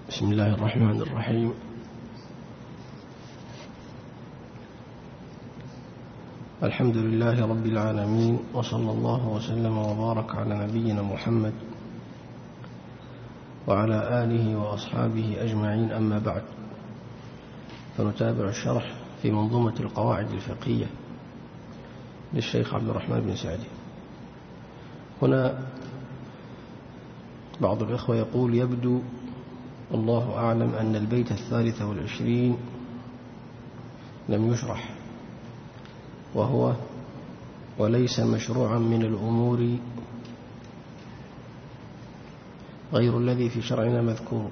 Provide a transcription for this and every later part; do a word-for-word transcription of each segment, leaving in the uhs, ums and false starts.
بسم الله الرحمن الرحيم. الحمد لله رب العالمين، وصلى الله وسلم وبارك على نبينا محمد وعلى آله وأصحابه أجمعين، أما بعد، فنتابع الشرح في منظومة القواعد الفقهية للشيخ عبد الرحمن بن سعدي. هنا بعض الإخوة يقول: يبدو الله أعلم أن البيت الثالث والعشرين لم يشرح، وهو وليس مشروعا من الأمور غير الذي في شرعنا مذكور.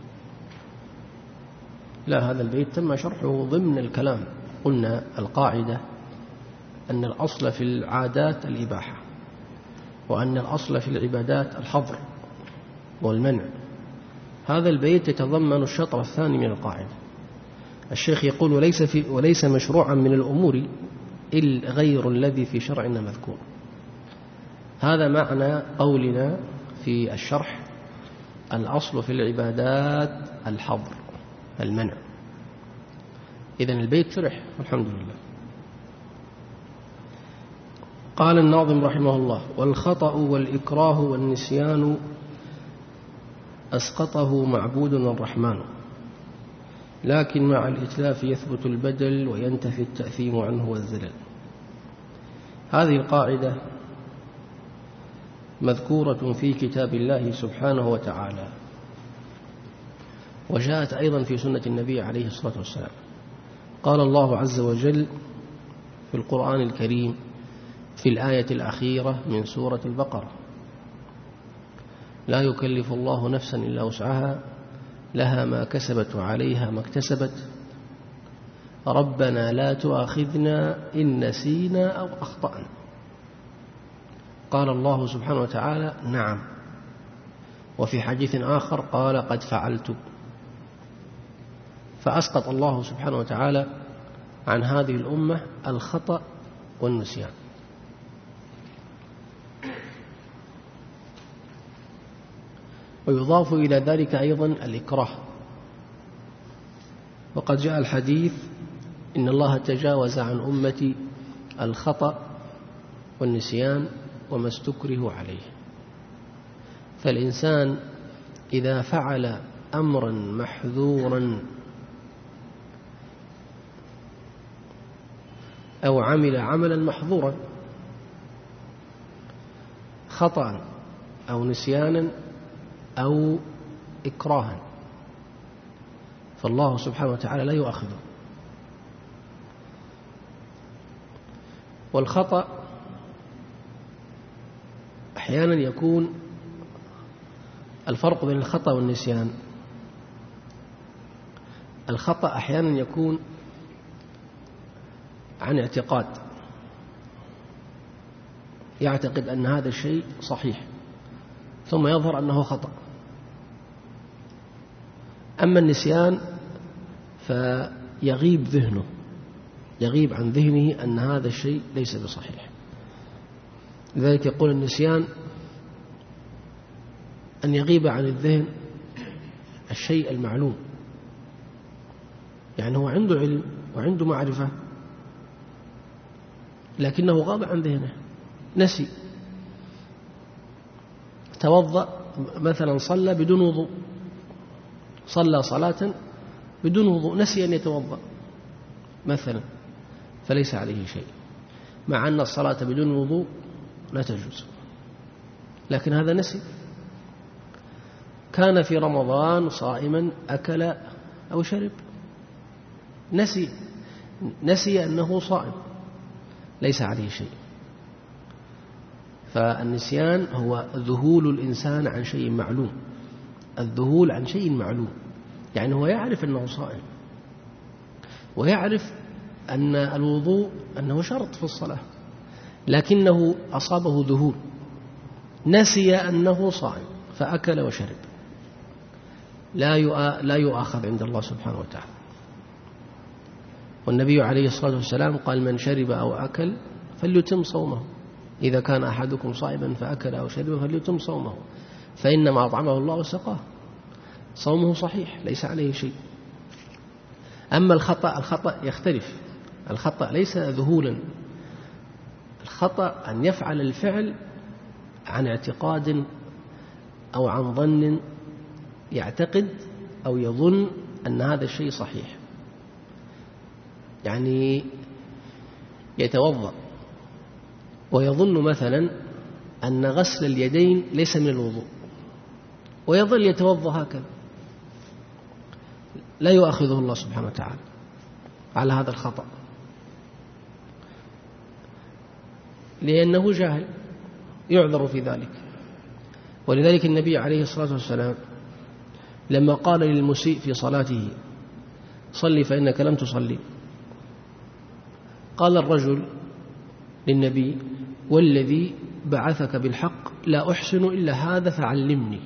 لا، هذا البيت تم شرحه ضمن الكلام. قلنا القاعدة أن الأصل في العادات الإباحة، وأن الأصل في العبادات الحظر والمنع. هذا البيت يتضمن الشطر الثاني من القاعدة. الشيخ يقول: وليس, في وليس مشروعا من الأمور غير الذي في شرعنا مذكور. هذا معنى قولنا في الشرح: الأصل في العبادات الحظر المنع. إذن البيت شرح الحمد لله. قال الناظم رحمه الله: والخطأ والإكراه والنسيان أسقطه معبودنا الرحمن، لكن مع الإتلاف يثبت البدل وينتفي التأثيم عنه والزلل. هذه القاعدة مذكورة في كتاب الله سبحانه وتعالى، وجاءت أيضا في سنة النبي عليه الصلاة والسلام. قال الله عز وجل في القرآن الكريم في الآية الأخيرة من سورة البقرة: لا يكلف الله نفسا إلا وسعها، لها ما كسبت وعليها ما اكتسبت، ربنا لا تؤاخذنا إن نسينا أو أخطأنا. قال الله سبحانه وتعالى: نعم. وفي حديث آخر قال: قد فعلت. فأسقط الله سبحانه وتعالى عن هذه الأمة الخطأ والنسيان. ويضاف إلى ذلك أيضا الإكراه. وقد جاء الحديث: إن الله تجاوز عن أمتي الخطأ والنسيان وما استكره عليه. فالإنسان إذا فعل أمرا محذورا أو عمل عملا محظورا خطأ أو نسيانا أو إكراها، فالله سبحانه وتعالى لا يؤاخذه. والخطأ أحيانا يكون الفرق بين الخطأ والنسيان: الخطأ أحيانا يكون عن اعتقاد، يعتقد أن هذا الشيء صحيح ثم يظهر أنه خطأ. أما النسيان فيغيب ذهنه، يغيب عن ذهنه أن هذا الشيء ليس بصحيح. لذلك يقول النسيان أن يغيب عن الذهن الشيء المعلوم، يعني هو عنده علم وعنده معرفة لكنه غاب عن ذهنه، نسي. توضأ مثلا، صلى بدون وضوء، صلى صلاة بدون وضوء، نسي أن يتوضأ مثلا، فليس عليه شيء، مع أن الصلاة بدون وضوء لا تجوز، لكن هذا نسي. كان في رمضان صائما، أكل أو شرب، نسي نسي أنه صائم، ليس عليه شيء. فالنسيان هو ذهول الإنسان عن شيء معلوم، الذهول عن شيء معلوم، يعني هو يعرف أنه صائم، ويعرف أن الوضوء أنه شرط في الصلاة، لكنه أصابه ذهول، نسي أنه صائم فأكل وشرب، لا يؤاخذ عند الله سبحانه وتعالى. والنبي عليه الصلاة والسلام قال: من شرب أو أكل فليتم صومه، إذا كان أحدكم صائما فأكل أو شرب فليتم صومه، فإنما أطعمه الله وسقاه. صومه صحيح ليس عليه شيء. أما الخطأ الخطأ يختلف. الخطأ ليس ذهولا، الخطأ أن يفعل الفعل عن اعتقاد أو عن ظن، يعتقد أو يظن أن هذا الشيء صحيح. يعني يتوضأ ويظن مثلا أن غسل اليدين ليس من الوضوء، ويظل يتوضأ هكذا، لا يؤاخذه الله سبحانه وتعالى على هذا الخطأ، لأنه جاهل يعذر في ذلك. ولذلك النبي عليه الصلاة والسلام لما قال للمسيء في صلاته صلي فإنك لم تصلي، قال الرجل للنبي والذي بعثك بالحق لا أحسن إلا هذا فعلمني.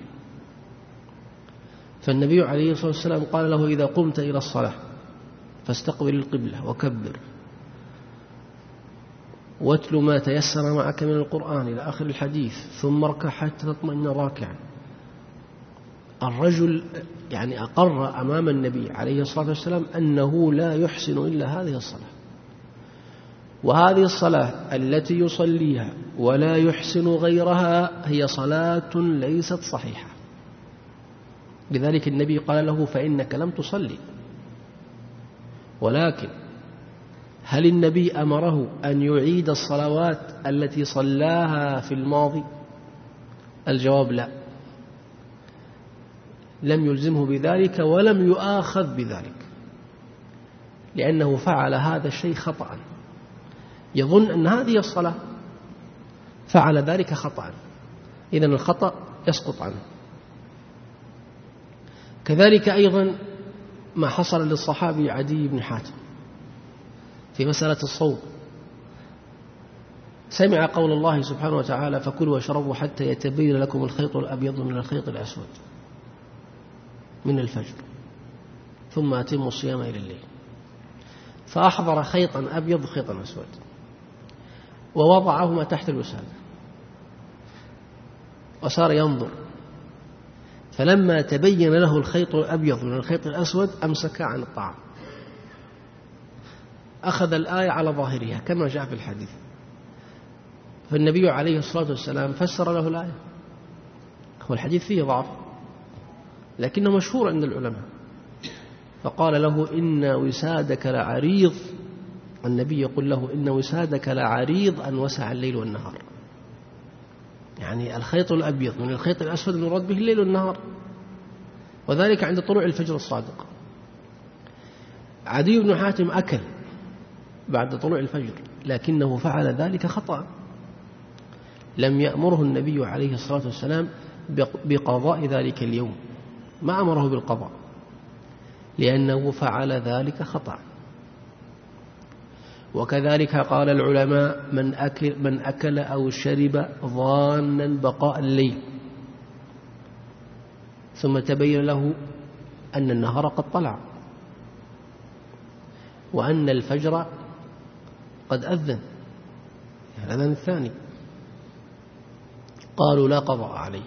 فالنبي عليه الصلاة والسلام قال له إذا قمت إلى الصلاة فاستقبل القبلة وكبر واتل ما تيسر معك من القرآن إلى آخر الحديث ثم اركع حتى تطمئن راكعا. الرجل يعني أقر أمام النبي عليه الصلاة والسلام أنه لا يحسن إلا هذه الصلاة، وهذه الصلاة التي يصليها ولا يحسن غيرها هي صلاة ليست صحيحة. لذلك النبي قال له فإنك لم تصلي. ولكن هل النبي أمره أن يعيد الصلوات التي صلاها في الماضي؟ الجواب لا، لم يلزمه بذلك ولم يؤاخذ بذلك، لأنه فعل هذا الشيء خطأ، يظن أن هذه الصلاة فعل ذلك خطأ، إذن الخطأ يسقط عنه. كذلك أيضا ما حصل للصحابي عدي بن حاتم في مسألة الصوم، سمع قول الله سبحانه وتعالى فكلوا واشربوا حتى يتبين لكم الخيط الأبيض من الخيط الأسود من الفجر ثم أتموا الصيام إلى الليل، فأحضر خيطا أبيض خيطا أسود ووضعهما تحت الوسادة وصار ينظر، فلما تبين له الخيط الأبيض من الخيط الأسود أمسك عن الطعام، أخذ الآية على ظاهرها كما جاء في الحديث. فالنبي عليه الصلاة والسلام فسر له الآية، هو الحديث فيه ضعف لكنه مشهور عند العلماء، فقال له إن وسادك لعريض، النبي يقول له إن وسادك لعريض أن وسع الليل والنهار، يعني الخيط الأبيض من الخيط الأسود المراد به الليل والنهار، وذلك عند طلوع الفجر الصادق. عدي بن حاتم أكل بعد طلوع الفجر لكنه فعل ذلك خطأ، لم يأمره النبي عليه الصلاة والسلام بقضاء ذلك اليوم، ما أمره بالقضاء لأنه فعل ذلك خطأ. وكذلك قال العلماء من أكل, من أكل أو شرب ظانا بقاء الليل ثم تبين له أن النهار قد طلع وأن الفجر قد أذن الأذان الثاني، قالوا لا قضاء عليه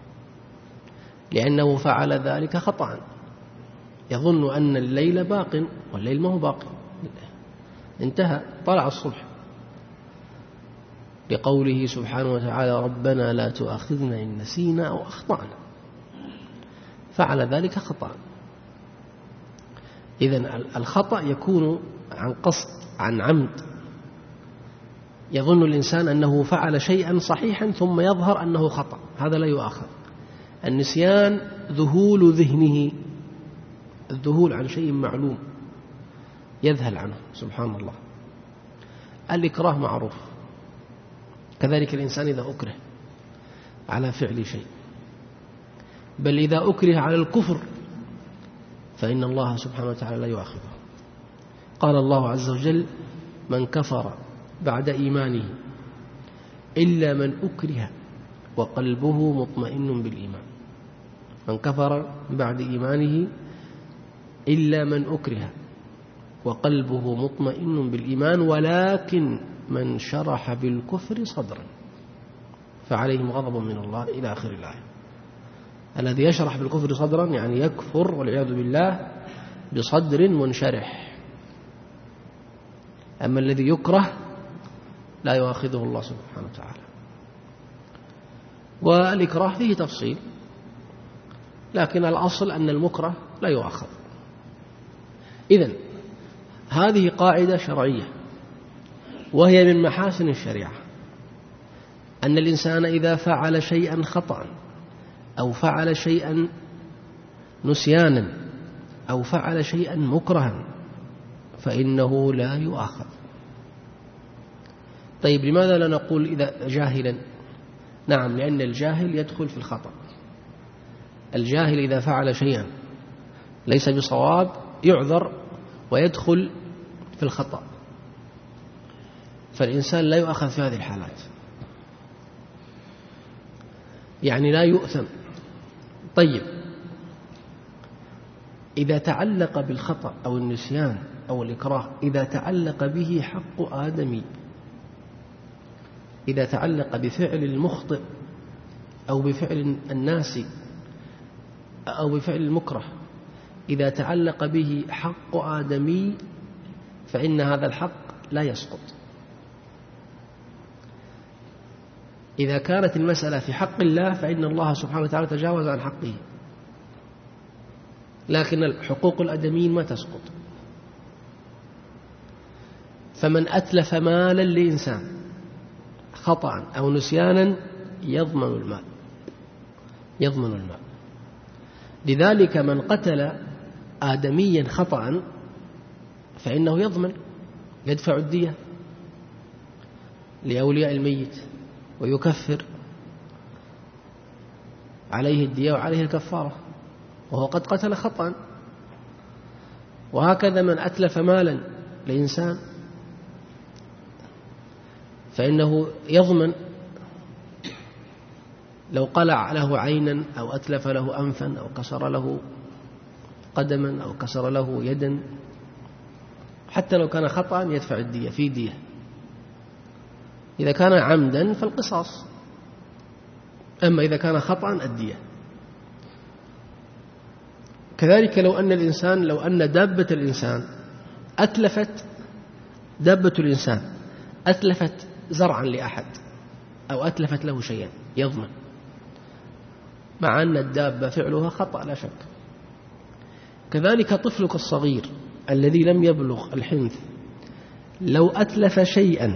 لأنه فعل ذلك خطأ، يظن أن الليل باق والليل ما هو باق، انتهى طلع الصبح، لقوله سبحانه وتعالى ربنا لا تؤاخذنا إن نسينا أو أخطأنا، فعل ذلك خطأ. إذن الخطأ يكون عن قصد عن عمد، يظن الإنسان أنه فعل شيئا صحيحا ثم يظهر أنه خطأ، هذا لا يؤاخذ. النسيان ذهول ذهنه، الذهول عن شيء معلوم يذهل عنه سبحان الله. الإكراه معروف، كذلك الإنسان إذا أكره على فعل شيء، بل إذا أكره على الكفر فإن الله سبحانه وتعالى لا يؤاخذه. قال الله عز وجل من كفر بعد إيمانه إلا من أكره وقلبه مطمئن بالإيمان، من كفر بعد إيمانه إلا من أكره وقلبه مطمئن بالإيمان ولكن من شرح بالكفر صدرا فعليهم غضب من الله إلى آخر الآية. الذي يشرح بالكفر صدرا يعني يكفر والعياذ بالله بصدر منشرح. أما الذي يكره لا يؤاخذه الله سبحانه وتعالى. والإكراه فيه تفصيل، لكن الأصل أن المكره لا يؤاخذ. إذن هذه قاعدة شرعية، وهي من محاسن الشريعة، أن الإنسان إذا فعل شيئا خطأ أو فعل شيئا نسيانا أو فعل شيئا مكرها فإنه لا يؤاخذ. طيب لماذا لا نقول إذا جاهلا؟ نعم، لأن الجاهل يدخل في الخطأ. الجاهل إذا فعل شيئا ليس بصواب يعذر ويدخل في الخطأ، فالإنسان لا يؤاخذ في هذه الحالات، يعني لا يؤثم. طيب إذا تعلق بالخطأ أو النسيان أو الإكراه، إذا تعلق به حق آدمي، إذا تعلق بفعل المخطئ أو بفعل الناسي أو بفعل المكره، إذا تعلق به حق آدمي فإن هذا الحق لا يسقط. إذا كانت المسألة في حق الله فإن الله سبحانه وتعالى تجاوز عن حقه، لكن الحقوق الآدميين ما تسقط. فمن أتلف مالا لإنسان خطأ أو نسيانا يضمن المال، يضمن المال. لذلك من قتل آدميا خطأ فإنه يضمن، يدفع الدية لأولياء الميت ويكفر عليه الدية وعليه الكفارة، وهو قد قتل خطأ. وهكذا من أتلف مالا لإنسان فإنه يضمن، لو قلع له عينا أو أتلف له أنفا أو كسر له قدما أو كسر له يدا، حتى لو كان خطأ يدفع الدية، في دية. إذا كان عمدا فالقصاص، أما إذا كان خطأ الدية. كذلك لو أن الإنسان لو أن دابة الإنسان أتلفت دابة الإنسان أتلفت زرعا لأحد أو أتلفت له شيئا يضمن، مع أن الدابة فعلها خطأ لا شك. كذلك طفلك الصغير الذي لم يبلغ الحنث لو أتلف شيئا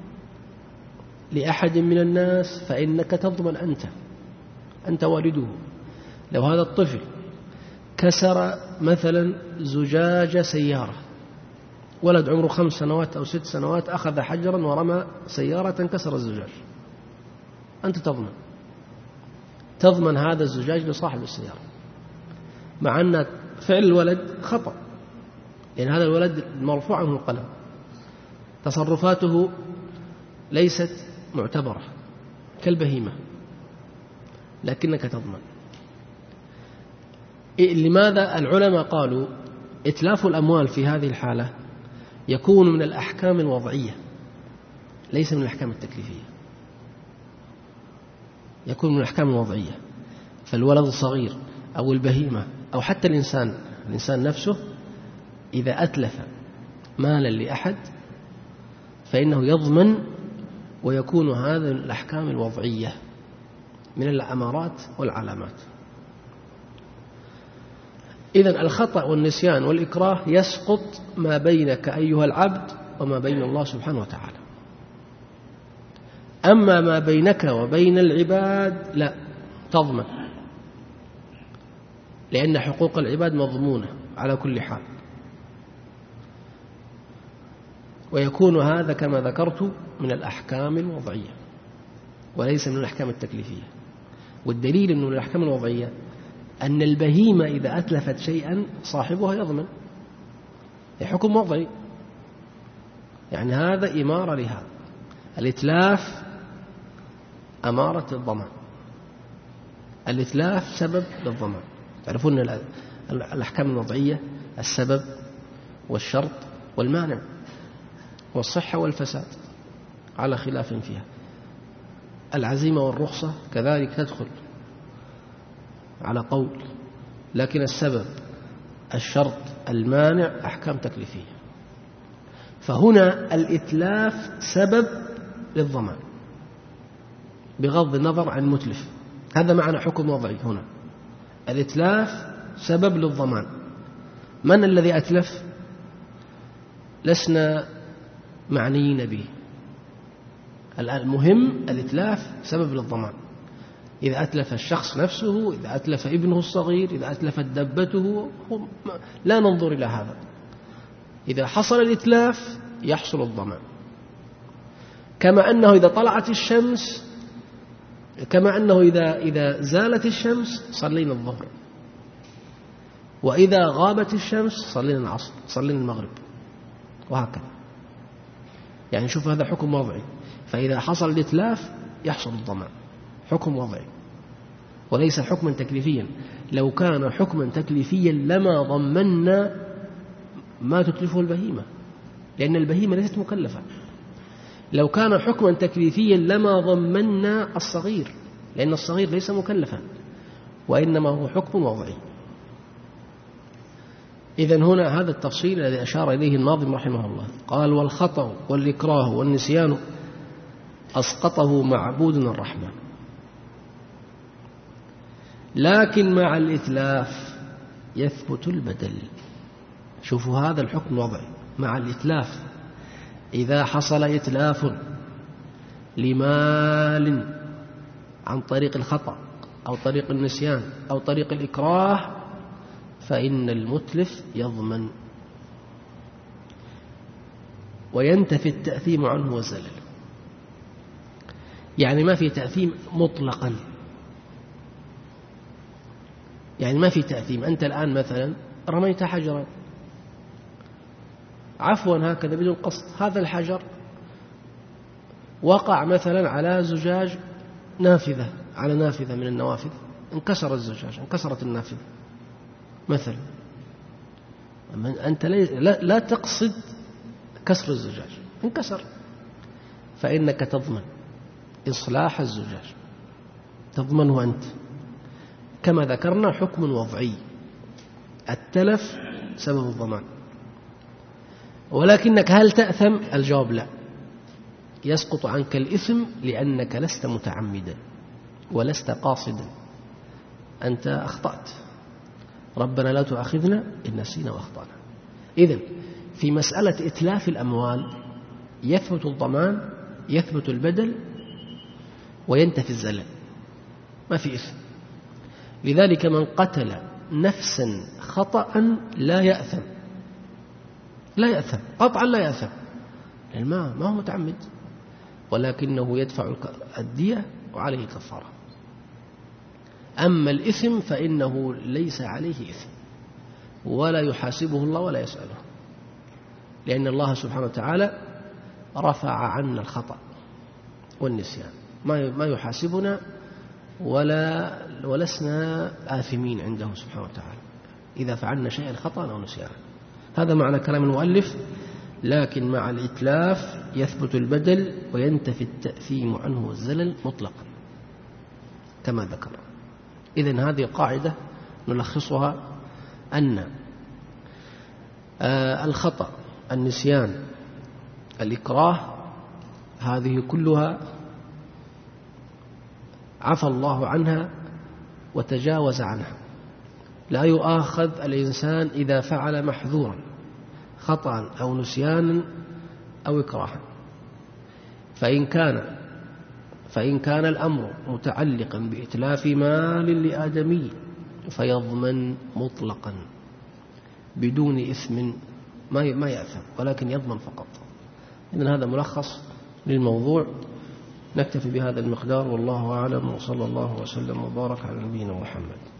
لأحد من الناس فإنك تضمن أنت أنت والده. لو هذا الطفل كسر مثلا زجاج سيارة، ولد عمره خمس سنوات أو ست سنوات أخذ حجرا ورمى سيارة كسر الزجاج، أنت تضمن تضمن هذا الزجاج لصاحب السيارة، مع أن فعل الولد خطأ، لأن هذا الولد مرفوع عنه القلم، تصرفاته ليست معتبرة كالبهيمة، لكنك تضمن. لماذا العلماء قالوا إتلاف الأموال في هذه الحالة يكون من الأحكام الوضعية ليس من الأحكام التكليفية، يكون من الأحكام الوضعية. فالولد الصغير أو البهيمة أو حتى الإنسان الإنسان نفسه إذا أتلف مالا لأحد فإنه يضمن، ويكون هذا من الأحكام الوضعية من الأمارات والعلامات. إذن الخطأ والنسيان والإكراه يسقط ما بينك أيها العبد وما بين الله سبحانه وتعالى. أما ما بينك وبين العباد لا تضمن، لأن حقوق العباد مضمونة على كل حال، ويكون هذا كما ذكرت من الأحكام الوضعية وليس من الأحكام التكليفية. والدليل أنه من الأحكام الوضعية أن البهيمة إذا أتلفت شيئا صاحبها يضمن، حكم وضعي، يعني هذا إمارة لهذا. الإتلاف أمارة الضمان، الإتلاف سبب للضمان. تعرفون الأحكام الوضعية السبب والشرط والمانع والصحة والفساد على خلاف فيها. العزيمة والرخصة كذلك تدخل على قول، لكن السبب الشرط المانع أحكام تكليفية. فهنا الإتلاف سبب للضمان بغض النظر عن المتلف. هذا معنى حكم وضعي هنا. الإتلاف سبب للضمان. من الذي أتلف؟ لسنا معنيين به. المهم الإتلاف سبب للضمان. إذا أتلف الشخص نفسه، إذا أتلف ابنه الصغير، إذا أتلفت دبته، لا ننظر إلى هذا. إذا حصل الإتلاف يحصل الضمان. كما أنه إذا طلعت الشمس، كما أنه إذا إذا زالت الشمس صلينا الظهر، وإذا غابت الشمس صلينا العصر، صلينا المغرب، وهكذا. يعني شوف هذا حكم وضعي. فإذا حصل الإتلاف يحصل الضمان، حكم وضعي وليس حكما تكليفيا. لو كان حكما تكليفيا لما ضمننا ما تتلفه البهيمة، لأن البهيمة ليست مكلفة. لو كان حكما تكليفيا لما ضمننا الصغير، لأن الصغير ليس مكلفا، وإنما هو حكم وضعي. إذن هنا هذا التفصيل الذي أشار إليه الناظم رحمه الله. قال: والخطأ والإكراه والنسيان أسقطه معبود الرحمن، لكن مع الإتلاف يثبت البدل. شوفوا هذا الحكم الوضعي مع الإتلاف. إذا حصل إتلاف لمال عن طريق الخطأ أو طريق النسيان أو طريق الإكراه فإن المتلف يضمن وينتفي التأثيم عنه والزلل. يعني ما في تأثيم مطلقا، يعني ما في تأثيم. أنت الآن مثلا رميت حجرا عفوا هكذا بدون قصد، هذا الحجر وقع مثلا على زجاج نافذة، على نافذة من النوافذ، انكسر الزجاج، انكسرت النافذة مثلا. أنت لا, لا تقصد كسر الزجاج، انكسر، فإنك تضمن إصلاح الزجاج، تضمنه أنت. كما ذكرنا حكم وضعي، التلف سبب الضمان. ولكنك هل تأثم؟ الجواب لا، يسقط عنك الإثم لأنك لست متعمدا ولست قاصدا، أنت أخطأت. ربنا لا تؤاخذنا إن نسينا وأخطأنا. إذن في مسألة إتلاف الأموال يثبت الضمان، يثبت البدل، وينتفي الزلل، ما في إثم. لذلك من قتل نفسا خطأ لا يأثم، لا يأثم قطعا، لا يأثم، لأن ما ما هو متعمد، ولكنه يدفع الدية وعليه كفارة. أما الإثم فإنه ليس عليه إثم ولا يحاسبه الله ولا يسأله، لأن الله سبحانه وتعالى رفع عنا الخطأ والنسيان، ما يحاسبنا ولا ولسنا آثمين عنده سبحانه وتعالى إذا فعلنا شيئا خطأ أو نسيانا. هذا معنى كلام المؤلف. لكن مع الإتلاف يثبت البدل وينتفي التأثيم عنه والزلل مطلقا كما ذكر. إذن هذه القاعدة نلخصها أن الخطأ، النسيان، الإكراه، هذه كلها عفى الله عنها وتجاوز عنها. لا يؤاخذ الإنسان إذا فعل محذورا خطأ أو نسيانا أو إكراها، فإن كان فإن كان الأمر متعلقا بإتلاف مال لآدمي فيضمن مطلقا بدون إثم، ما ما يأثم ولكن يضمن فقط. إذن هذا ملخص للموضوع. نكتفي بهذا المقدار، والله أعلم، وصلى الله وسلم وبارك على نبينا محمد.